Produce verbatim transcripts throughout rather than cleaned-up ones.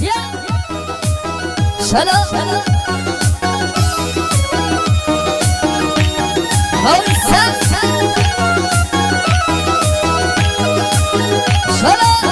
سلام هوسا سلام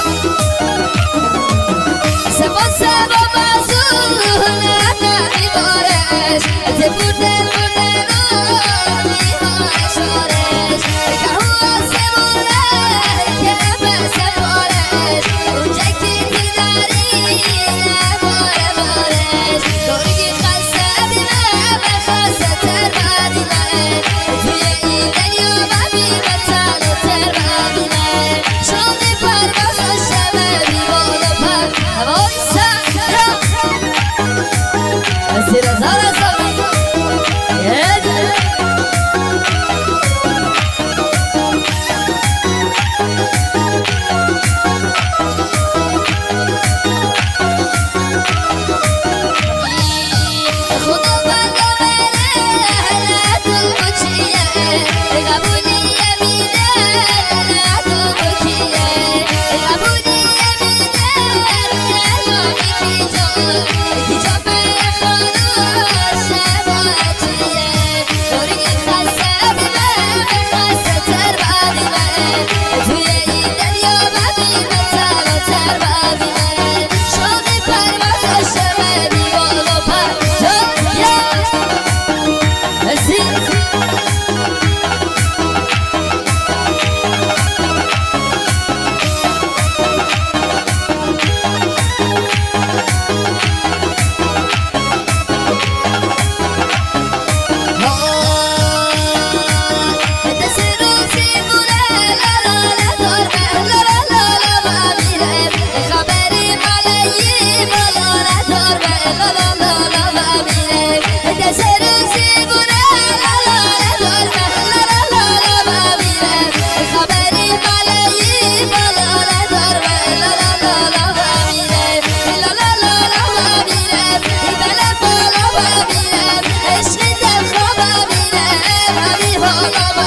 سبا سبا مزون نمی بارش زبور دل بودن آنی هاش بارش که هوا سماره که بس بارش اونجا که تی داری نباره بارش گرگی خسته بیمه بخسته تر بدیمه توی این دنیا ببیمه تنه تر بدیمه شوقی پرواز شمه بیبال و پر هوای سخرا زیر زار زمین یه دل خدا بنده بره ندو بچیه قبولیه میده ندو بکیه قبولیه میده ندو بکی جان کی جا به خانوش شباعتیه گرگی خسته بیمه خسته تر بدیمه توی این دنیا بدیمه تر و تر بدیمه شوقی پرواز شمه بیبال و پر عشق دل خواب ببینه همین حالا